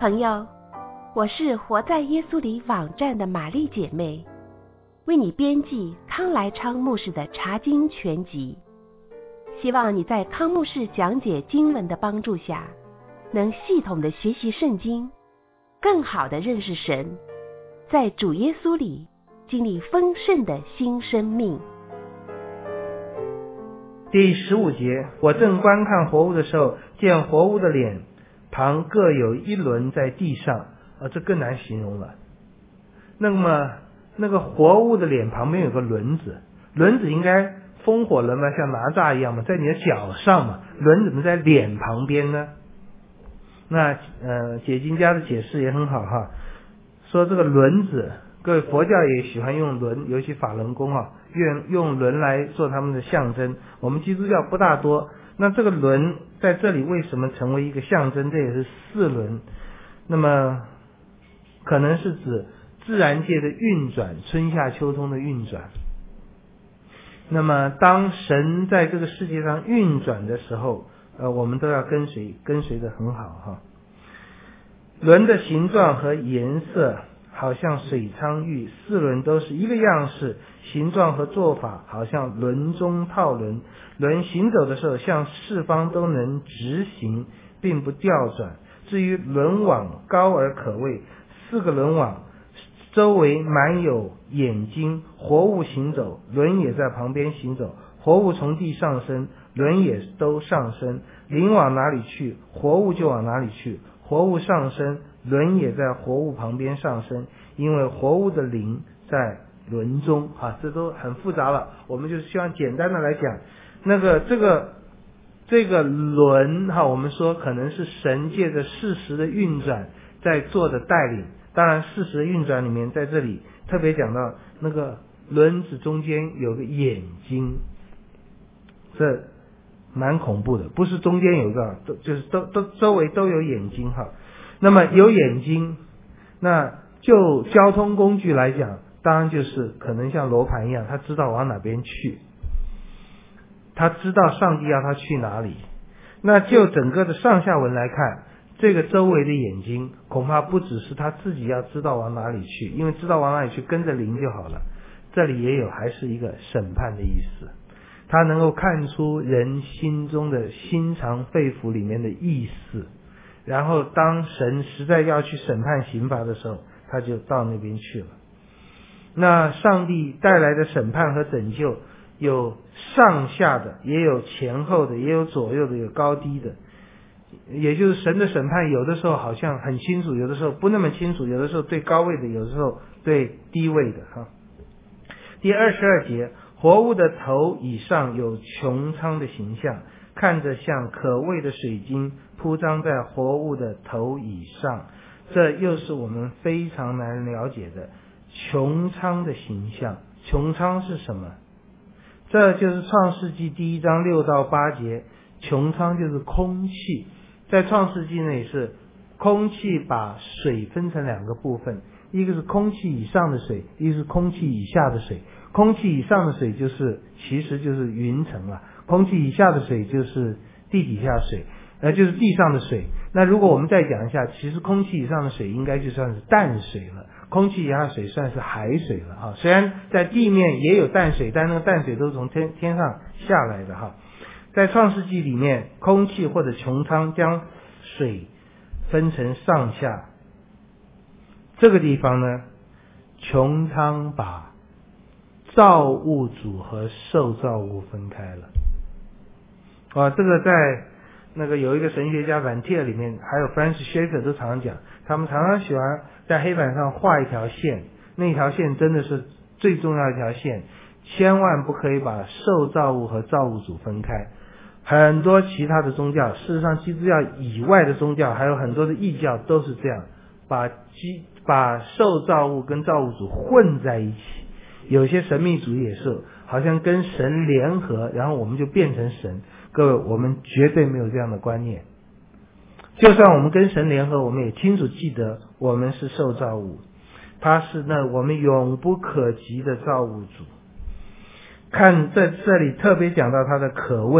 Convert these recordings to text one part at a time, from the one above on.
朋友，我是活在耶稣里网站的玛丽姐妹，为你编辑康来昌牧师的查经全集。希望你在康牧师讲解经文的帮助下，能系统的学习圣经，更好的认识神，在主耶稣里经历丰盛的新生命。 第15节，我正观看活物的时候，见活物的脸旁各有一轮在地上，这更难形容了。那么那个活物的脸旁边有个轮子，轮子应该风火轮嘛，像哪吒一样嘛，在你的脚上嘛，轮怎么在脸旁边呢？那解经家的解释也很好哈，说这个轮子，各位佛教也喜欢用轮，尤其法轮功用轮来做他们的象征。我们基督教不大多，那这个轮在这里为什么成为一个象征？这也是4轮，那么可能是指自然界的运转，春夏秋冬的运转。那么当神在这个世界上运转的时候，我们都要跟随的很好哈。轮的形状和颜色好像水苍玉，4轮都是一个样式，形状和做法好像轮中套轮。轮行走的时候，向四方都能直行，并不调转。至于轮网高而可畏，4个轮网周围满有眼睛，活物行走，轮也在旁边行走。活物从地上升，轮也都上升。灵往哪里去，活物就往哪里去。活物上升，轮也在活物旁边上升，因为活物的灵在轮中这都很复杂了，我们就是希望简单的来讲。这个轮我们说可能是神借着事实的运转在做的带领。当然事实的运转里面，在这里特别讲到那个轮子中间有个眼睛，这蛮恐怖的，不是中间有一个，就是都周围都有眼睛那么有眼睛，那就交通工具来讲，当然就是可能像罗盘一样，他知道往哪边去，他知道上帝要他去哪里。那就整个的上下文来看，这个周围的眼睛恐怕不只是他自己要知道往哪里去，因为知道往哪里去跟着灵就好了，这里也有还是一个审判的意思，他能够看出人心中的心肠肺腑里面的意思，然后当神实在要去审判刑罚的时候，他就到那边去了。那上帝带来的审判和拯救有上下的，也有前后的，也有左右的，有高低的。也就是神的审判有的时候好像很清楚，有的时候不那么清楚，有的时候对高位的，有的时候对低位的第22节，活物的头以上有穹苍的形象，看着像可畏的水晶铺张在活物的头以上。这又是我们非常难了解的穹苍的形象。穹苍是什么？这就是创世纪第1章6到8节，穹苍就是空气。在创世纪内是空气把水分成2个部分，一个是空气以上的水，一个是空气以下的水。空气以上的水其实就是云层了，空气以下的水就是地底下水，就是地上的水。那如果我们再讲一下，其实空气以上的水应该就算是淡水了，空气以下的水算是海水了虽然在地面也有淡水，但那个淡水都是从天上下来的在创世纪里面，空气或者穹苍将水分成上下。这个地方呢，穹苍把造物主和受造物分开了。这个在那个有一个神学家Van Til里面，还有 Francis Schaeffer 都常常讲，他们常常喜欢在黑板上画一条线，那条线真的是最重要的一条线，千万不可以把受造物和造物主分开。很多其他的宗教，事实上基督教以外的宗教还有很多的异教都是这样，把受造物跟造物主混在一起。有些神秘主义也是好像跟神联合，然后我们就变成神。各位，我们绝对没有这样的观念。就算我们跟神联合，我们也清楚记得我们是受造物，他是那我们永不可及的造物主。看在这里特别讲到他的可畏，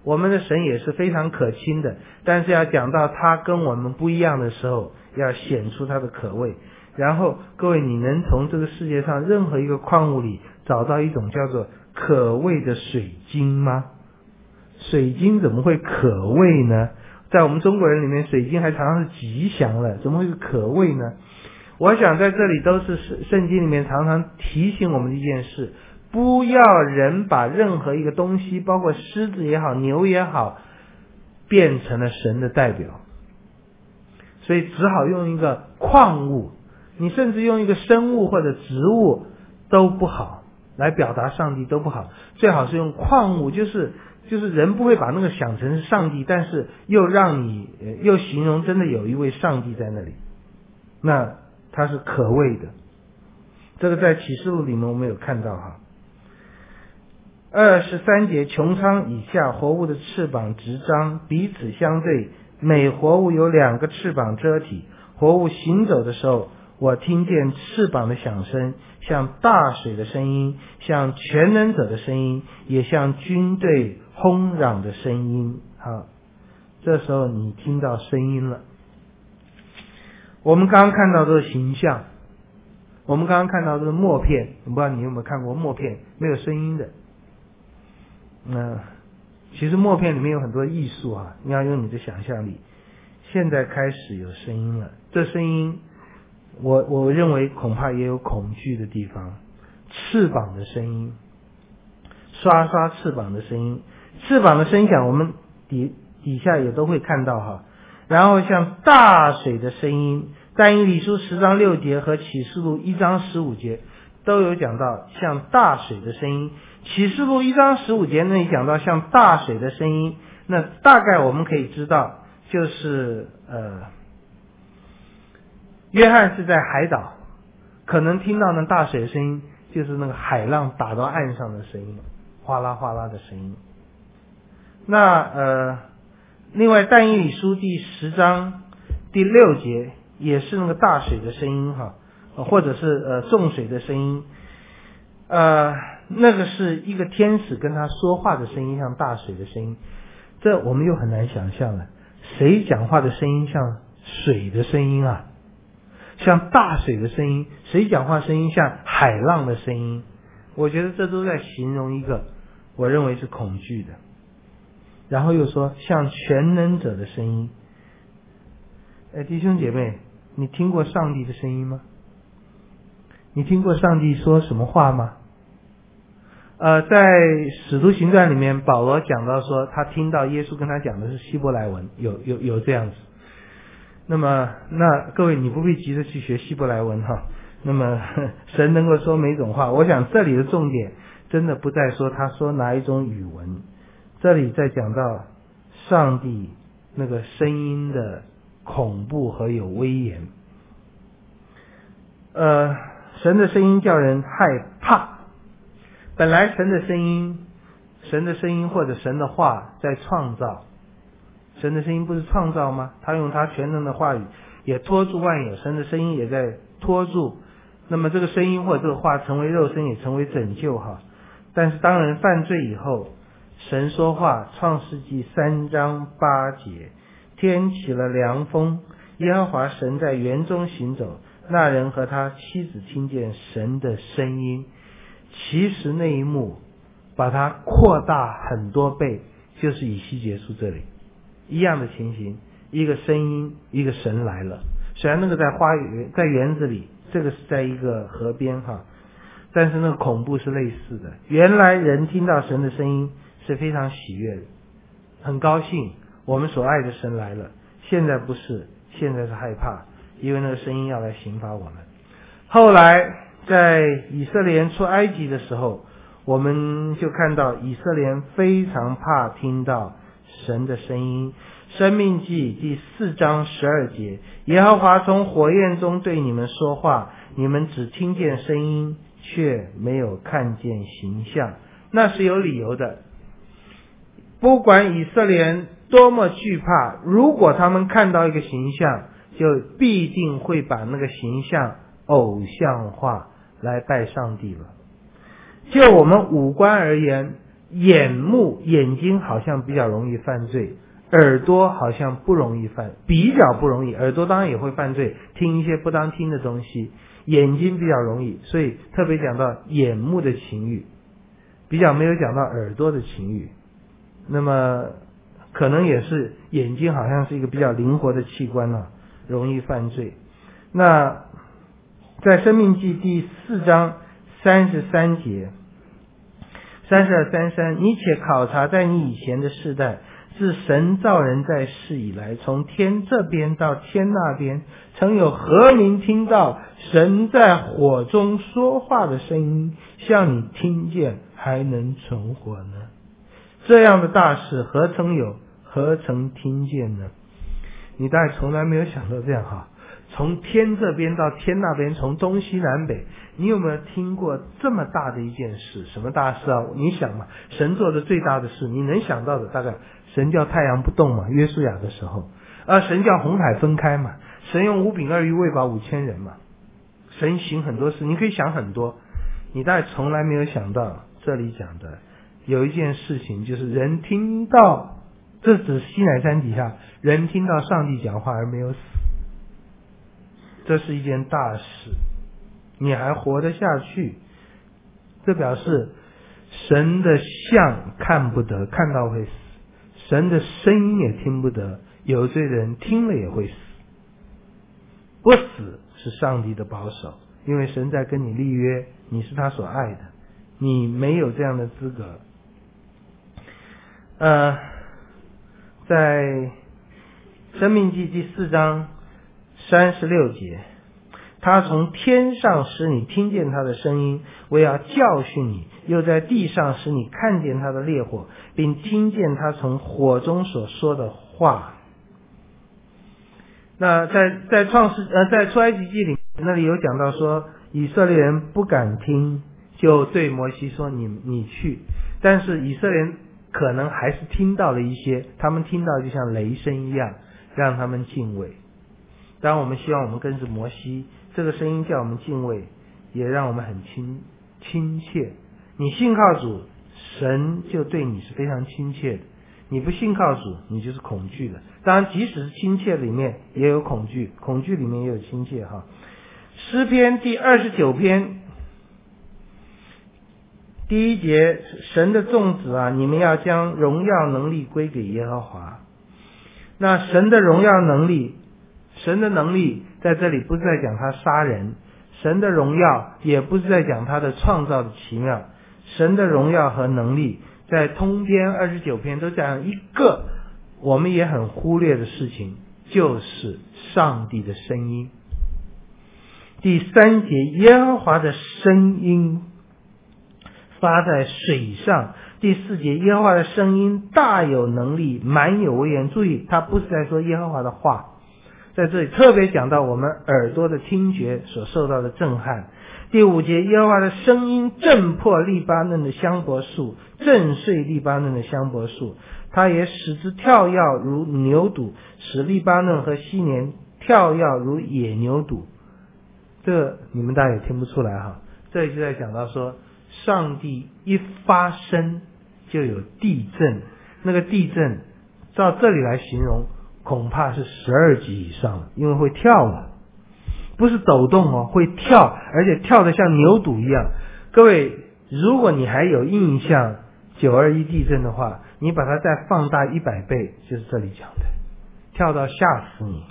我们的神也是非常可亲的，但是要讲到他跟我们不一样的时候，要显出他的可畏。然后各位，你能从这个世界上任何一个矿物里找到一种叫做可畏的水晶吗？水晶怎么会可畏呢？在我们中国人里面，水晶还常常是吉祥了，怎么会是可畏呢？我想在这里都是圣经里面常常提醒我们的一件事，不要人把任何一个东西，包括狮子也好，牛也好，变成了神的代表。所以只好用一个矿物，你甚至用一个生物或者植物都不好，来表达上帝都不好，最好是用矿物，就是人不会把那个想成是上帝，但是又让你又形容真的有一位上帝在那里，那他是可畏的。这个在启示录里面我们有看到哈。23节，穹苍以下活物的翅膀直张，彼此相对，每活物有2个翅膀遮体。活物行走的时候，我听见翅膀的响声，像大水的声音，像全能者的声音，也像军队轰嚷的声音。好，这时候你听到声音了。我们刚刚看到这个形象，我们刚刚看到这个默片，我不知道你有没有看过默片，没有声音的。其实默片里面有很多艺术啊，你要用你的想象力。现在开始有声音了，这声音我认为恐怕也有恐惧的地方。翅膀的声音，刷刷翅膀的声音，翅膀的声响我们底下也都会看到哈。然后像大水的声音，但以理书10章6节和启示录1章15节都有讲到像大水的声音。启示录1章15节那里讲到像大水的声音，那大概我们可以知道就是约翰是在海岛，可能听到那大水的声音就是那个海浪打到岸上的声音，哗啦哗啦的声音。那另外但以理书第10章第6节也是那个大水的声音哈，或者是众水的声音。那个是一个天使跟他说话的声音，像大水的声音。这我们又很难想象了，谁讲话的声音像水的声音啊？像大水的声音，谁讲话声音像海浪的声音？我觉得这都在形容一个我认为是恐惧的。然后又说像全能者的声音。弟兄姐妹，你听过上帝的声音吗？你听过上帝说什么话吗？在使徒行传里面，保罗讲到说他听到耶稣跟他讲的是希伯来文，有这样子。那么各位你不必急着去学希伯来文哈。那么神能够说每种话，我想这里的重点真的不在说他说哪一种语文，这里在讲到上帝那个声音的恐怖和有威严。神的声音叫人害怕。本来神的声音或者神的话在创造，神的声音不是创造吗？他用他全能的话语也托住万有，神的声音也在托住。那么这个声音或者这个话成为肉身，也成为拯救哈。但是当人犯罪以后，神说话，创世纪3章8节，天起了凉风，耶和华神在园中行走，那人和他妻子听见神的声音。其实那一幕把它扩大很多倍，就是以西结书这里一样的情形，一个声音，一个神来了。虽然那个在花园在园子里，这个是在一个河边哈，但是那个恐怖是类似的。原来人听到神的声音是非常喜悦的，很高兴我们所爱的神来了。现在不是，现在是害怕，因为那个声音要来刑罚我们。后来在以色列人出埃及的时候，我们就看到以色列人非常怕听到神的声音。申命记第4章12节，耶和华从火焰中对你们说话，你们只听见声音，却没有看见形象。那是有理由的。不管以色列人多么惧怕，如果他们看到一个形象，就必定会把那个形象偶像化来拜上帝了。就我们五官而言， 眼睛好像比较容易犯罪，耳朵好像比较不容易，耳朵当然也会犯罪，听一些不当听的东西，眼睛比较容易，所以特别讲到眼目的情欲，比较没有讲到耳朵的情欲。那么可能也是眼睛好像是一个比较灵活的器官啊，容易犯罪。那在申命记第4章33节32、33，你且考察在你以前的世代，自神造人在世以来，从天这边到天那边，曾有何民听到神在火中说话的声音，像你听见还能存活呢？这样的大事何曾听见呢？你大概从来没有想到这样哈，从天这边到天那边，从东西南北，你有没有听过这么大的一件事？什么大事啊？你想嘛，神做的最大的事，你能想到的大概神叫太阳不动嘛，约书亚的时候，神叫红海分开嘛，神用5饼2鱼喂饱5000人嘛，神行很多事，你可以想很多，你大概从来没有想到这里讲的有一件事情，就是人听到，这指西乃山底下人听到上帝讲话而没有死，这是一件大事，你还活得下去，这表示神的像看不得，看到会死，神的声音也听不得，有罪的人听了也会死。不死是上帝的保守，因为神在跟你立约，你是他所爱的，你没有这样的资格。在申命记第4章36节，他从天上使你听见他的声音，我要教训你，又在地上使你看见他的烈火，并听见他从火中所说的话。那在出埃及记里那里有讲到说，以色列人不敢听，就对摩西说你去，但是以色列人可能还是听到了一些，他们听到就像雷声一样，让他们敬畏。当然我们希望我们跟着摩西，这个声音叫我们敬畏，也让我们很亲切。你信靠主，神就对你是非常亲切的，你不信靠主，你就是恐惧的。当然即使是亲切里面也有恐惧，恐惧里面也有亲切哈。诗篇第29篇第1节，神的众子啊，你们要将荣耀能力归给耶和华。那神的荣耀能力，神的能力在这里不是在讲他杀人，神的荣耀也不是在讲他的创造的奇妙，神的荣耀和能力在通篇29篇都讲一个我们也很忽略的事情，就是上帝的声音。第3节，耶和华的声音发在水上。第4节，耶和华的声音大有能力，满有威严。注意，他不是在说耶和华的话，在这里特别讲到我们耳朵的听觉所受到的震撼。第5节，耶和华的声音震破利巴嫩的香柏树，震碎利巴嫩的香柏树，他也使之跳跃如牛犊，使利巴嫩和西年跳跃如野牛犊。这你们大家也听不出来哈，这里就在讲到说，上帝一发声就有地震，那个地震照这里来形容恐怕是12级以上了，因为会跳了，不是抖动哦，会跳，而且跳得像牛犊一样。各位，如果你还有印象921地震的话，你把它再放大100倍，就是这里讲的，跳到吓死你。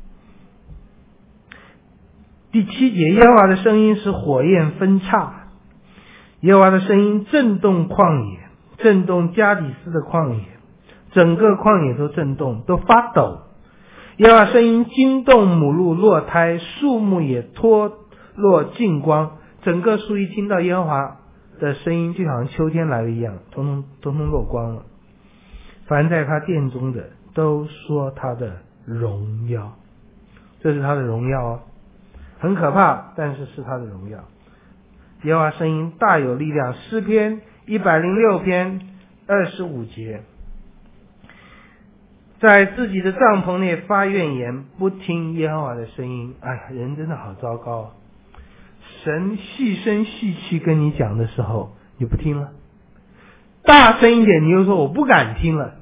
第7节，耶和华的声音使火焰分叉，耶和华的声音震动旷野，震动加底斯的旷野，整个旷野都震动，都发抖。耶和华声音惊动母鹿落胎，树木也脱落净光，整个树一听到耶和华的声音，就好像秋天来了一样，通通落光了。凡在他殿中的都说他的荣耀，这是他的荣耀哦，很可怕，但是是他的荣耀。耶和华声音大有力量。诗篇106篇25节，在自己的帐篷内发怨言，不听耶和华的声音。哎呀，人真的好糟糕，神细声细气跟你讲的时候你不听了， 大声一点你又说我不敢听了，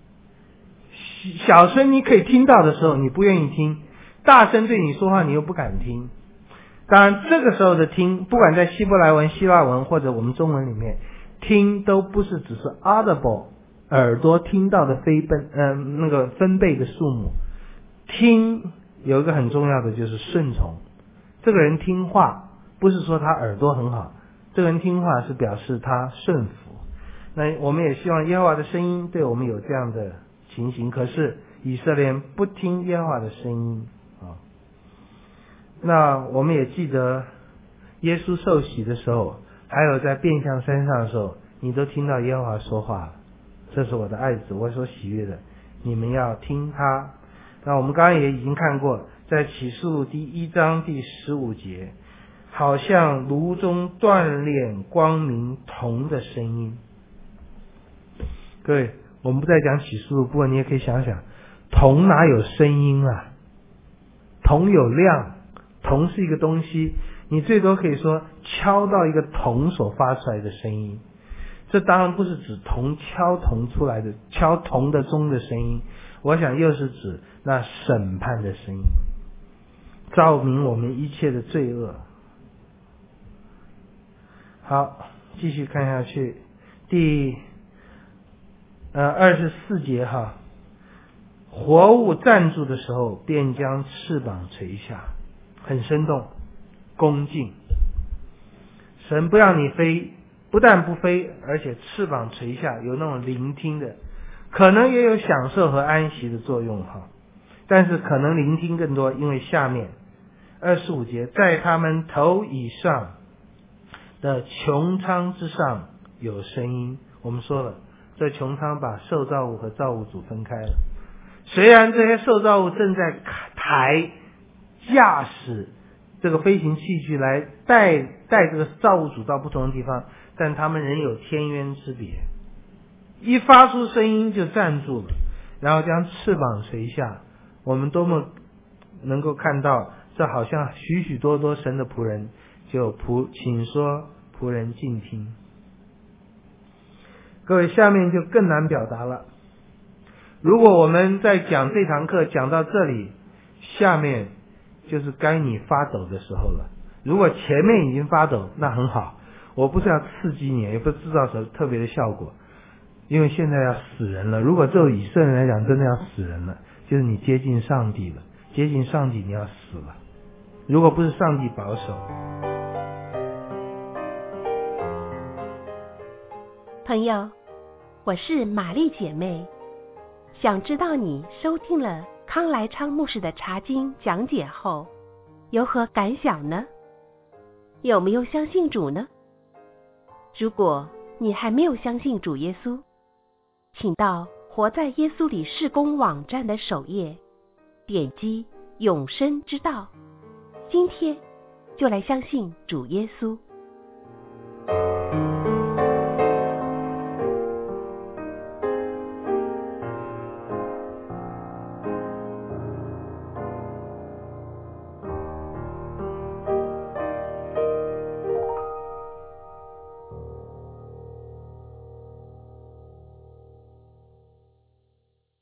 小声你可以听到的时候你不愿意听，大声对你说话你又不敢听。当然这个时候的听，不管在希伯来文、希腊文或者我们中文里面，听都不是只是 audible 耳朵听到的分贝的数目。听有一个很重要的就是顺从。这个人听话不是说他耳朵很好，这个人听话是表示他顺服。那我们也希望耶和华的声音对我们有这样的情形，可是以色列人不听耶和华的声音啊。那我们也记得耶稣受洗的时候，还有在变相山上的时候，你都听到耶和华说话了，这是我的爱子，我所喜悦的，你们要听他。那我们刚刚也已经看过，在启示录第1章第15节，好像炉中锻炼光明铜的声音。各位，我们不再讲启示录，不过你也可以想想，铜哪有声音啊？铜有量，铜是一个东西，你最多可以说敲到一个铜所发出来的声音。这当然不是指铜敲铜出来的，敲铜的钟的声音，我想又是指那审判的声音，照明我们一切的罪恶。好，继续看下去，第24节哈，活物站住的时候，便将翅膀垂下，很生动，恭敬。神不让你飞，不但不飞，而且翅膀垂下，有那种聆听的，可能也有享受和安息的作用哈。但是可能聆听更多，因为下面25节，在他们头以上的穹苍之上有声音。我们说了，这穹苍把受造物和造物主分开了。虽然这些受造物正在驾驶这个飞行器具来带这个造物主到不同的地方，但他们仍有天渊之别。一发出声音就站住了，然后将翅膀垂下。我们多么能够看到，这好像许许多多神的仆人，请说仆人静听。各位，下面就更难表达了。如果我们在讲这堂课讲到这里，下面就是该你发抖的时候了。如果前面已经发抖，那很好，我不是要刺激你，也不是制造什么特别的效果，因为现在要死人了。如果就以色列人来讲，真的要死人了，就是你接近上帝了，接近上帝你要死了。如果不是上帝保守。 朋友，我是玛丽姐妹，想知道你收听了康来昌牧师的查经讲解后有何感想呢？有没有相信主呢？如果你还没有相信主耶稣，请到活在耶稣里事工网站的首页，点击永生之道，今天就来相信主耶稣。